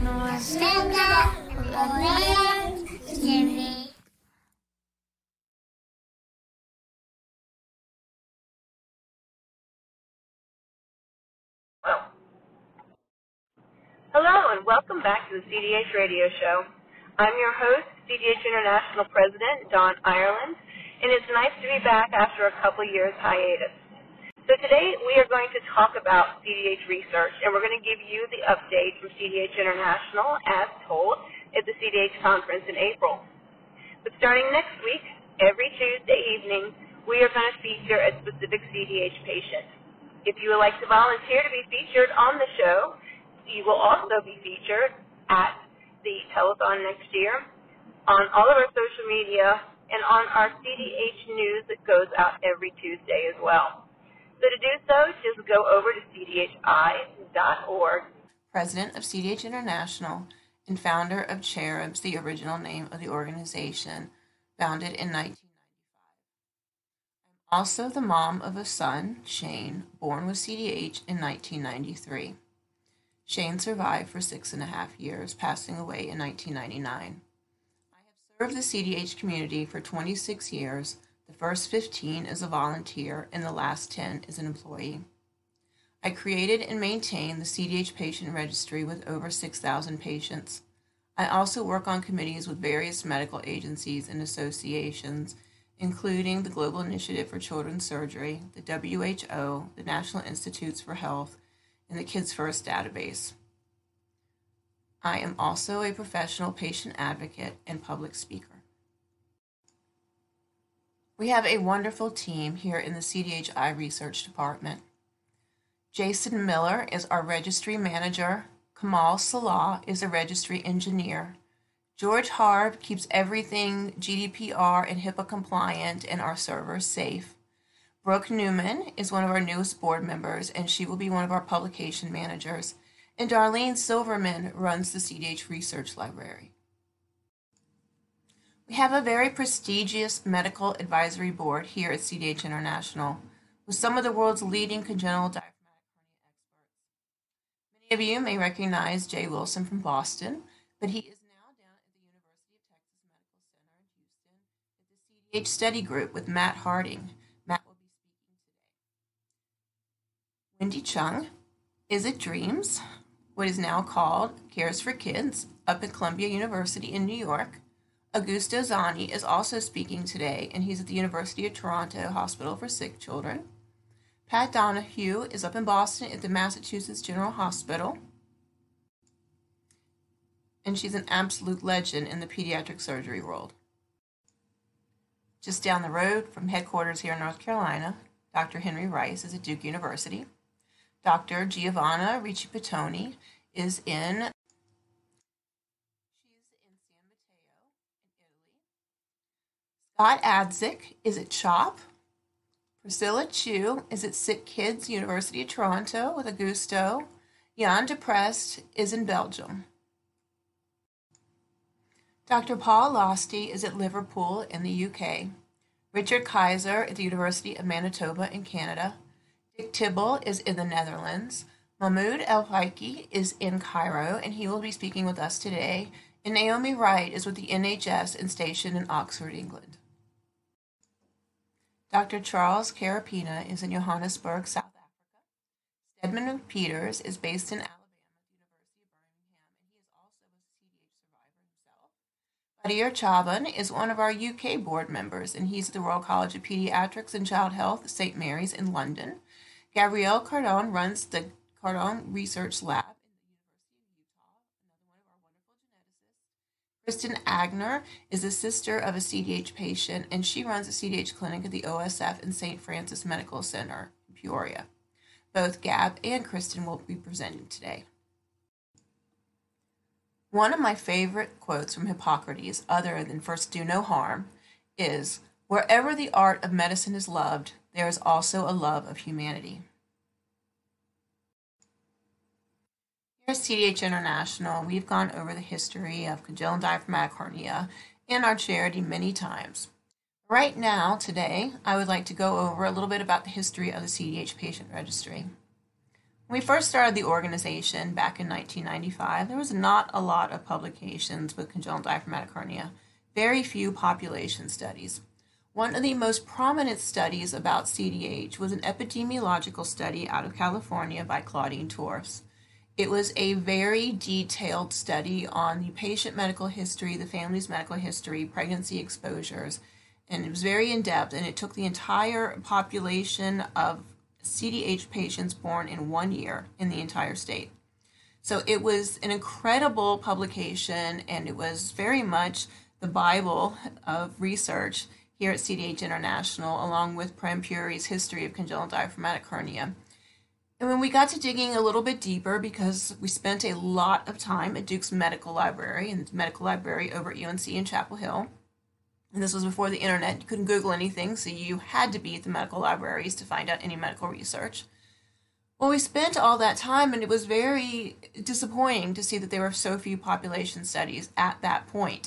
Nostalgia Moment TV. Hello and welcome back to the CDH Radio Show. I'm your host, CDH International President Dawn Ireland, and it's nice to be back after a couple years hiatus. So today we are going to talk about CDH research, and we're going to give you the update from CDH International as told at the CDH conference in April. But starting next week, every Tuesday evening, we are going to feature a specific CDH patient. If you would like to volunteer to be featured on the show, you will also be featured at the telethon next year, on all of our social media, and on our CDH news that goes out every Tuesday as well. So to do so, just go over to cdhi.org. President of CDH International and founder of Cherubs, the original name of the organization, founded in 1995. I'm also the mom of a son, Shane, born with CDH in 1993. Shane survived for 6.5 years, passing away in 1999. I have served the CDH community for 26 years, the first 15 as a volunteer, and the last 10 as an employee. I created and maintain the CDH patient registry with over 6,000 patients. I also work on committees with various medical agencies and associations, including the Global Initiative for Children's Surgery, the WHO, the National Institutes for Health, and the Kids First database. I am also a professional patient advocate and public speaker. We have a wonderful team here in the CDHI Research Department. Jason Miller is our registry manager. Kamal Salah is a registry engineer. George Harb keeps everything GDPR and HIPAA compliant and our servers safe. Brooke Newman is one of our newest board members, and she will be one of our publication managers. And Darlene Silverman runs the CDH Research Library. We have a very prestigious medical advisory board here at CDH International with some of the world's leading congenital diaphragmatic hernia experts. Many of you may recognize Jay Wilson from Boston, but he is now down at the University of Texas Medical Center in Houston at the CDH Study Group with Matt Harding. Wendy Chung is at Dreams, what is now called Cares for Kids, up at Columbia University in New York. Augusto Zani is also speaking today, and he's at the University of Toronto Hospital for Sick Children. Pat Donahue is up in Boston at the Massachusetts General Hospital, and she's an absolute legend in the pediatric surgery world. Just down the road from headquarters here in North Carolina, Dr. Henry Rice is at Duke University. Dr. Giovanna Ricci-Pittoni is in San Matteo in Italy. Scott Adzik is at CHOP. Priscilla Chu is at Sick Kids University of Toronto with Augusto. Jan Deprest is in Belgium. Dr. Paul Losty is at Liverpool in the UK. Richard Kaiser at the University of Manitoba in Canada. Dick Tibble is in the Netherlands. Mahmoud El Faiki is in Cairo, and he will be speaking with us today. And Naomi Wright is with the NHS and stationed in Oxford, England. Dr. Charles Carapina is in Johannesburg, South Africa. Stedman Peters is based in Alabama at the University of Birmingham, and he is also a CDH survivor himself. Badir Chaban is one of our UK board members, and he's at the Royal College of Pediatrics and Child Health, St. Mary's in London. Gabrielle Cardone runs the Cardone Research Lab in the University of Utah, another one of our wonderful geneticists. Kristen Agner is a sister of a CDH patient, and she runs a CDH clinic at the OSF and St. Francis Medical Center in Peoria. Both Gab and Kristen will be presenting today. One of my favorite quotes from Hippocrates, other than "first do no harm," is, "Wherever the art of medicine is loved, there is also a love of humanity." Here at CDH International, we've gone over the history of congenital diaphragmatic hernia in our charity many times. Right now, today, I would like to go over a little bit about the history of the CDH patient registry. When we first started the organization back in 1995, there was not a lot of publications with congenital diaphragmatic hernia, very few population studies. One of the most prominent studies about CDH was an epidemiological study out of California by Claudine Torfs. It was a very detailed study on the patient medical history, the family's medical history, pregnancy exposures, and it was very in-depth, and it took the entire population of CDH patients born in 1 year in the entire state. So it was an incredible publication, and it was very much the Bible of research here at CDH International, along with Prem Puri's History of Congenital Diaphragmatic Hernia. And when we got to digging a little bit deeper, because we spent a lot of time at Duke's Medical Library, and the medical library over at UNC in Chapel Hill, and this was before the internet, you couldn't Google anything, so you had to be at the medical libraries to find out any medical research. Well, we spent all that time, and it was very disappointing to see that there were so few population studies at that point,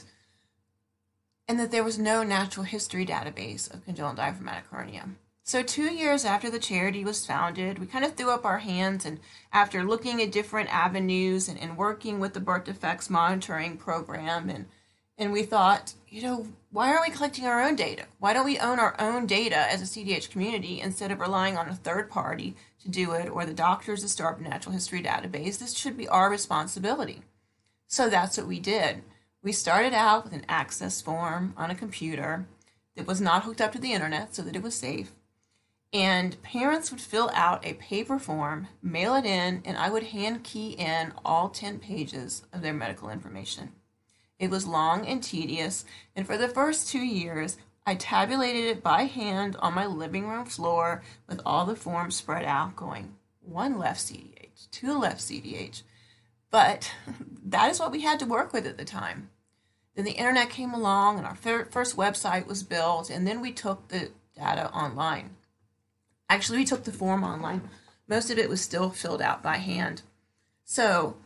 and that there was no natural history database of congenital diaphragmatic hernia. So 2 years after the charity was founded, we kind of threw up our hands, and after looking at different avenues and working with the birth defects monitoring program, and we thought, why aren't we collecting our own data? Why don't we own our own data as a CDH community instead of relying on a third party to do it, or the doctors to start a natural history database? This should be our responsibility. So that's what we did. We started out with an access form on a computer that was not hooked up to the internet so that it was safe. And parents would fill out a paper form, mail it in, and I would hand key in all 10 pages of their medical information. It was long and tedious, and for the first 2 years, I tabulated it by hand on my living room floor with all the forms spread out, going 1 left CDH, 2 left CDH. But that is what we had to work with at the time. Then the internet came along, and our first website was built, and then we took the data online. Actually, we took the form online. Most of it was still filled out by hand. So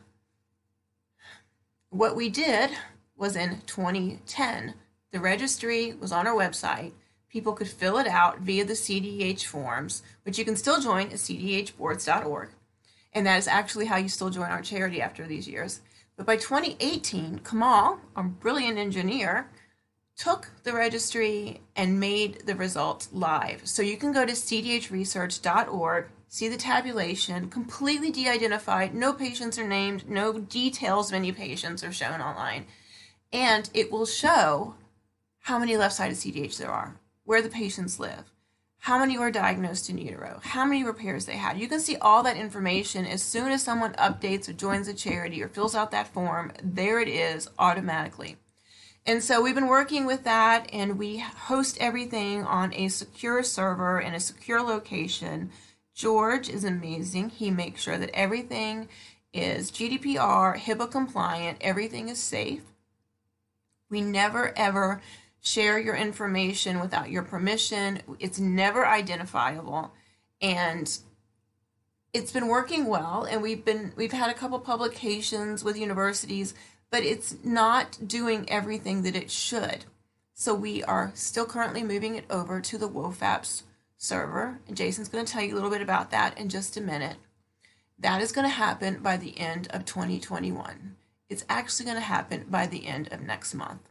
what we did was in 2010, the registry was on our website. People could fill it out via the CDH forms, which you can still join at cdhboards.org. And that is actually how you still join our charity after these years. But by 2018, Kamal, our brilliant engineer, took the registry and made the results live. So you can go to cdhresearch.org, see the tabulation, completely de-identified, no patients are named, no details of any patients are shown online. And it will show how many left-sided CDH there are, where the patients live, how many were diagnosed in utero, how many repairs they had. You can see all that information as soon as someone updates or joins a charity or fills out that form. There it is automatically. And so we've been working with that, and we host everything on a secure server in a secure location. George is amazing. He makes sure that everything is GDPR, HIPAA compliant, everything is safe. We never ever share your information without your permission. It's never identifiable, and it's been working well, and we've had a couple publications with universities, but it's not doing everything that it should. So we are still currently moving it over to the WOFAPS server, and Jason's going to tell you a little bit about that in just a minute. That is going to happen by the end of 2021. It's actually going to happen by the end of next month.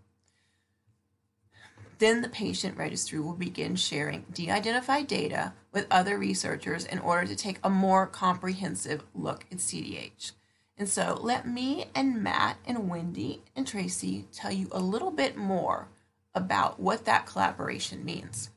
Then the patient registry will begin sharing de-identified data with other researchers in order to take a more comprehensive look at CDH. And so let me and Matt and Wendy and Tracy tell you a little bit more about what that collaboration means.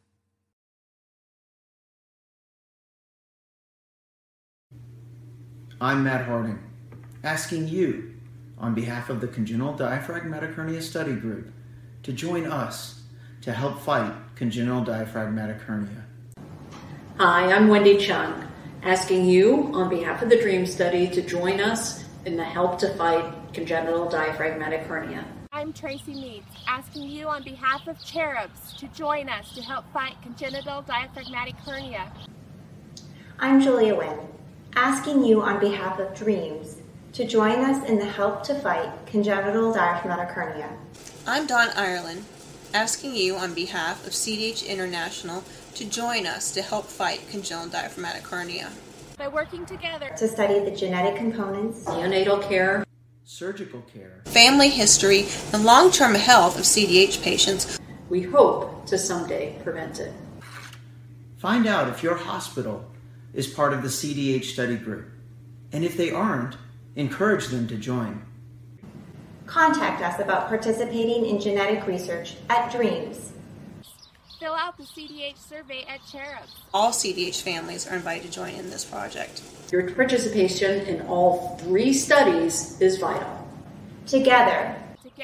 I'm Matt Harding, asking you, on behalf of the Congenital Diaphragmatic Hernia Study Group, to join us to help fight congenital diaphragmatic hernia. Hi, I'm Wendy Chung, asking you, on behalf of the DREAM Study, to join us in the help to fight congenital diaphragmatic hernia. I'm Tracy Meads, asking you on behalf of Cherubs to join us to help fight congenital diaphragmatic hernia. I'm Julia Wynn, asking you on behalf of DREAMS to join us in the help to fight congenital diaphragmatic hernia. I'm Dawn Ireland, asking you on behalf of CDH International to join us to help fight congenital diaphragmatic hernia. by working together to study the genetic components, neonatal care, surgical care, family history, and long-term health of CDH patients. we hope to someday prevent it. Find out if your hospital is part of the CDH study group. And if they aren't, encourage them to join. contact us about participating in genetic research at DREAMS. Fill out the CDH survey at Cherubs. All CDH families are invited to join in this project. Your participation in all 3 studies is vital. Together,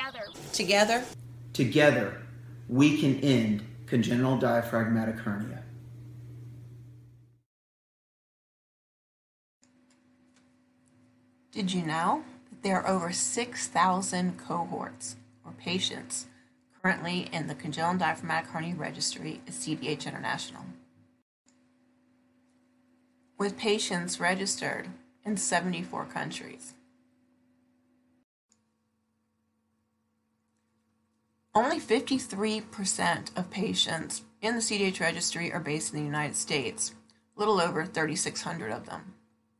Together, we can end congenital diaphragmatic hernia. Did you know that there are over 6,000 cohorts or patients currently in the Congenital Diaphragmatic Hernia Registry at CDH International, with patients registered in 74 countries? Only 53% of patients in the CDH registry are based in the United States, a little over 3,600 of them.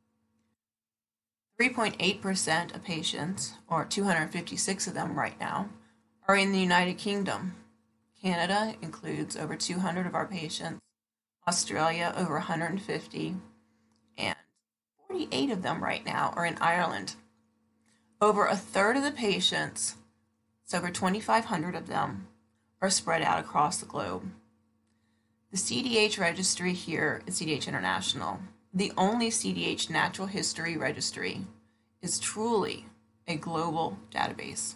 3.8% of patients, or 256 of them right now, are in the United Kingdom. Canada includes over 200 of our patients, Australia over 150, and 48 of them right now are in Ireland. Over a third of the patients, so over 2,500 of them, are spread out across the globe. The CDH registry here at CDH International, the only CDH natural history registry, is truly a global database.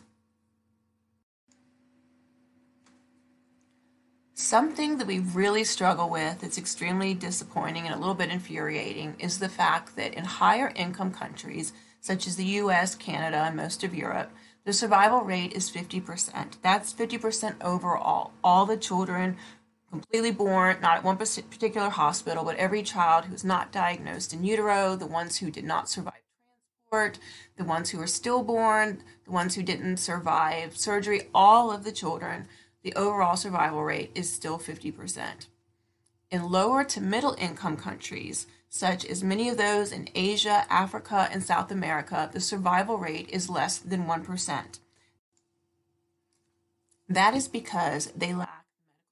Something that we really struggle with, it's extremely disappointing and a little bit infuriating, is the fact that in higher income countries, such as the US, Canada, and most of Europe, the survival rate is 50%. That's 50% overall. All the children completely born, not at one particular hospital, but every child who's not diagnosed in utero, the ones who did not survive transport, the ones who are stillborn, the ones who didn't survive surgery, all of the children, the overall survival rate is still 50%. In lower to middle income countries, such as many of those in Asia, Africa, and South America, the survival rate is less than 1%. That is because they lack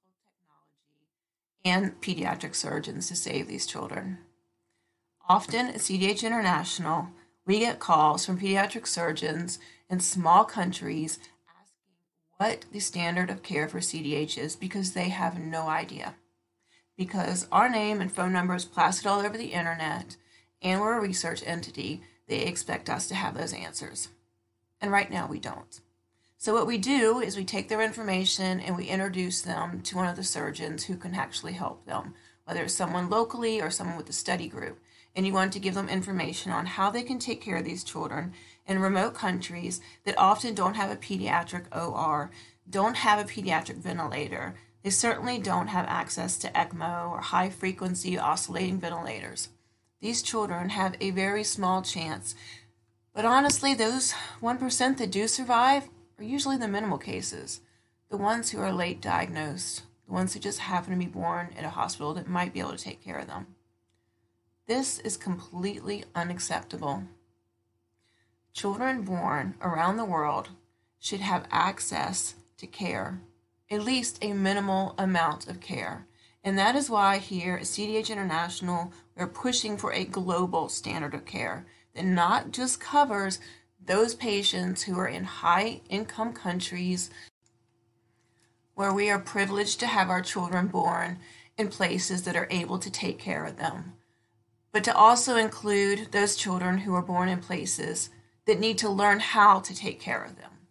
and pediatric surgeons to save these children. Often at CDH International, we get calls from pediatric surgeons in small countries asking what the standard of care for CDH is because they have no idea. Because our name and phone number is plastered all over the internet and we're a research entity, they expect us to have those answers. And right now we don't. So what we do is we take their information and we introduce them to one of the surgeons who can actually help them, whether it's someone locally or someone with the study group. And you want to give them information on how they can take care of these children in remote countries that often don't have a pediatric OR, don't have a pediatric ventilator. They certainly don't have access to ECMO or high-frequency oscillating ventilators. These children have a very small chance. But honestly, those 1% that do survive are usually the minimal cases, the ones who are late diagnosed, the ones who just happen to be born at a hospital that might be able to take care of them. This is completely unacceptable. Children born around the world should have access to care, at least a minimal amount of care. And that is why here at CDH International, we're pushing for a global standard of care that not just covers those patients who are in high-income countries where we are privileged to have our children born in places that are able to take care of them, but to also include those children who are born in places that need to learn how to take care of them.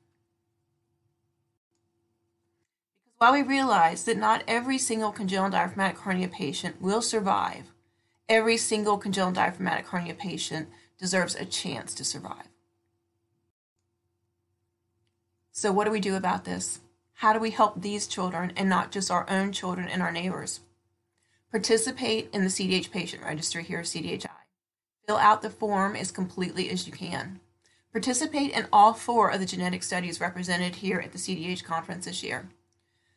Because while we realize that not every single congenital diaphragmatic hernia patient will survive, every single congenital diaphragmatic hernia patient deserves a chance to survive. So what do we do about this? How do we help these children and not just our own children and our neighbors? Participate in the CDH patient registry here at CDHI. Fill out the form as completely as you can. Participate in all 4 of the genetic studies represented here at the CDH conference this year.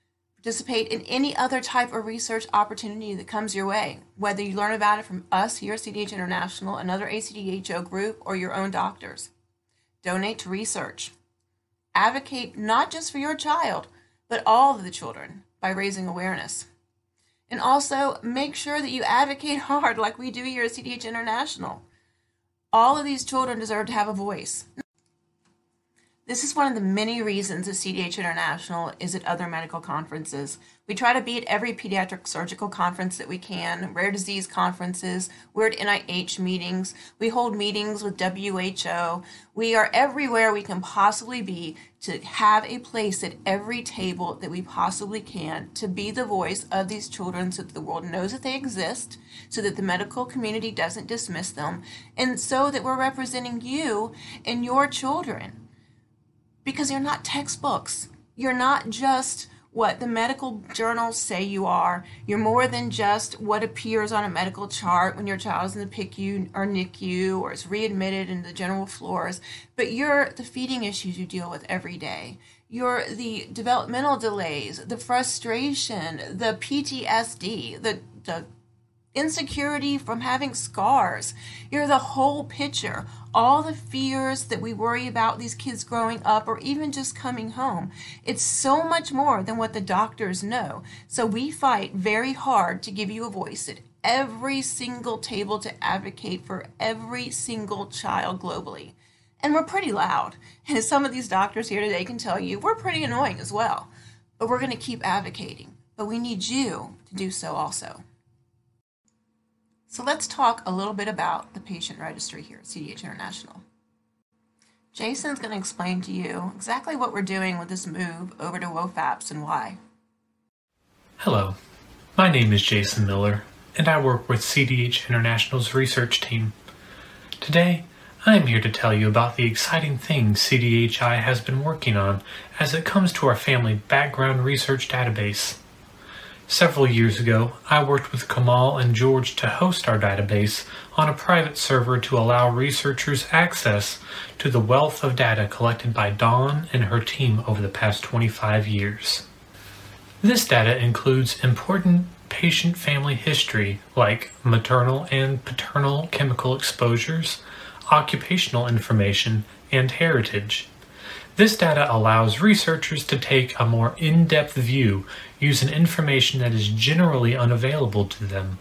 Participate in any other type of research opportunity that comes your way, whether you learn about it from us here at CDH International, another ACDHO group, or your own doctors. Donate to research. Advocate not just for your child, but all of the children by raising awareness. And also make sure that you advocate hard like we do here at CDH International. All of these children deserve to have a voice. This is one of the many reasons that CDH International is at other medical conferences. We try to be at every pediatric surgical conference that we can, rare disease conferences, we're at NIH meetings, we hold meetings with WHO. We are everywhere we can possibly be to have a place at every table that we possibly can to be the voice of these children so that the world knows that they exist, so that the medical community doesn't dismiss them, and so that we're representing you and your children. Because you're not textbooks. You're not just what the medical journals say you are. You're more than just what appears on a medical chart when your child's in the PICU or NICU or is readmitted into the general floors. But you're the feeding issues you deal with every day. You're the developmental delays, the frustration, the PTSD, the insecurity from having scars. You're the whole picture. All the fears that we worry about these kids growing up or even just coming home. It's so much more than what the doctors know. So we fight very hard to give you a voice at every single table to advocate for every single child globally. And we're pretty loud. And as some of these doctors here today can tell you, we're pretty annoying as well. But we're going to keep advocating. But we need you to do so also. So let's talk a little bit about the patient registry here at CDH International. Jason's going to explain to you exactly what we're doing with this move over to WOFAPS and why. Hello, my name is Jason Miller, and I work with CDH International's research team. Today, I am here to tell you about the exciting things CDHI has been working on as it comes to our family background research database. Several years ago, I worked with Kamal and George to host our database on a private server to allow researchers access to the wealth of data collected by Dawn and her team over the past 25 years. This data includes important patient family history like maternal and paternal chemical exposures, occupational information, and heritage. This data allows researchers to take a more in-depth view using information that is generally unavailable to them.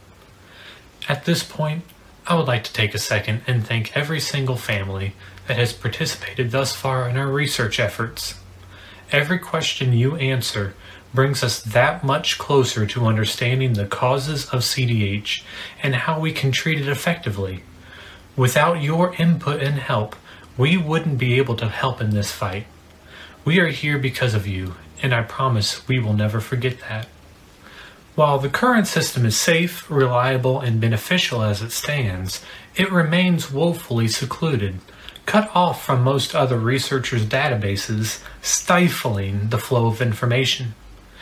At this point, I would like to take a second and thank every single family that has participated thus far in our research efforts. Every question you answer brings us that much closer to understanding the causes of CDH and how we can treat it effectively. Without your input and help, we wouldn't be able to help in this fight. We are here because of you, and I promise we will never forget that. While the current system is safe, reliable, and beneficial as it stands, it remains woefully secluded, cut off from most other researchers' databases, stifling the flow of information.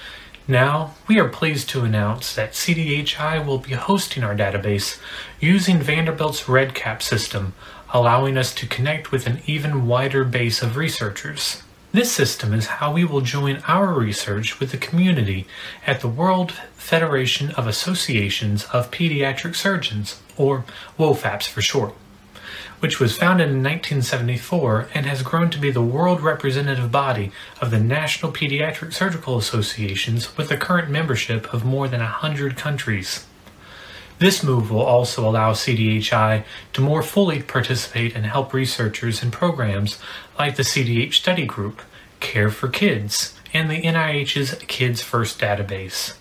Now, we are pleased to announce that CDHI will be hosting our database using Vanderbilt's REDCap system, allowing us to connect with an even wider base of researchers. This system is how we will join our research with the community at the World Federation of Associations of Pediatric Surgeons, or WOFAPS for short, which was founded in 1974 and has grown to be the world representative body of the National Pediatric Surgical Associations with a current membership of more than 100 countries. This move will also allow CDHI to more fully participate and help researchers in programs like the CDH Study Group, Care for Kids, and the NIH's Kids First database.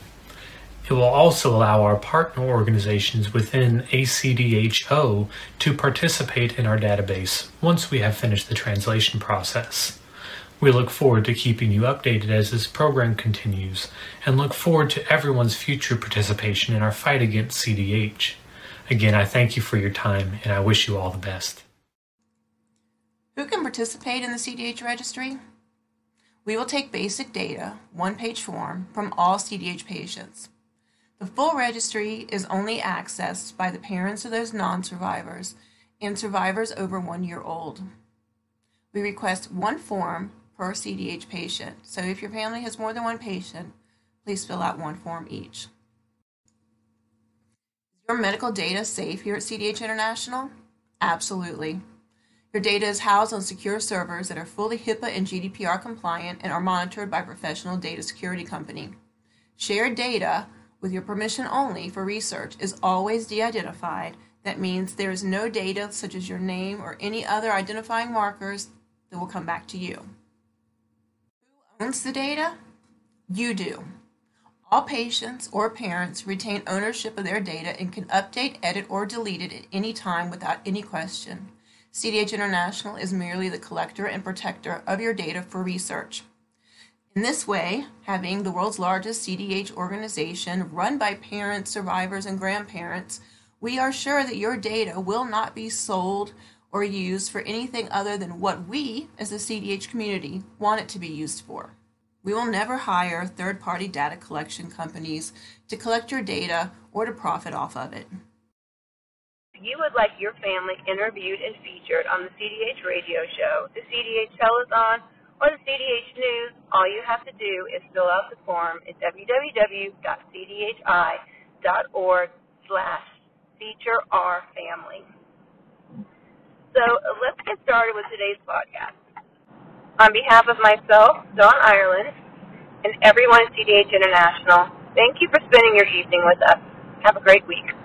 It will also allow our partner organizations within ACDHO to participate in our database once we have finished the translation process. We look forward to keeping you updated as this program continues, and look forward to everyone's future participation in our fight against CDH. Again, I thank you for your time, and I wish you all the best. Who can participate in the CDH registry? We will take basic data, one-page form, from all CDH patients. The full registry is only accessed by the parents of those non-survivors and survivors over 1 year old. We request one form per CDH patient. So if your family has more than one patient, Please fill out one form each. Is your medical data safe here at CDH International? Absolutely. Your data is housed on secure servers that are fully HIPAA and GDPR compliant and are monitored by a professional data security company. Shared data with your permission only for research is always de-identified. That means there is no data such as your name or any other identifying markers that will come back to you. Who owns the data? You do. All patients or parents retain ownership of their data and can update, edit, or delete it at any time without any question. CDH International is merely the collector and protector of your data for research. In this way, having the world's largest CDH organization run by parents, survivors, and grandparents, we are sure that your data will not be sold or used for anything other than what we, as the CDH community, want it to be used for. We will never hire third-party data collection companies to collect your data or to profit off of it. If you would like your family interviewed and featured on the CDH radio show, the CDH telethon, or the CDH news, all you have to do is fill out the form at www.cdhi.org/featureourfamily. So let's get started with today's podcast. On behalf of myself, Dawn Ireland, and everyone at CDH International, thank you for spending your evening with us. Have a great week.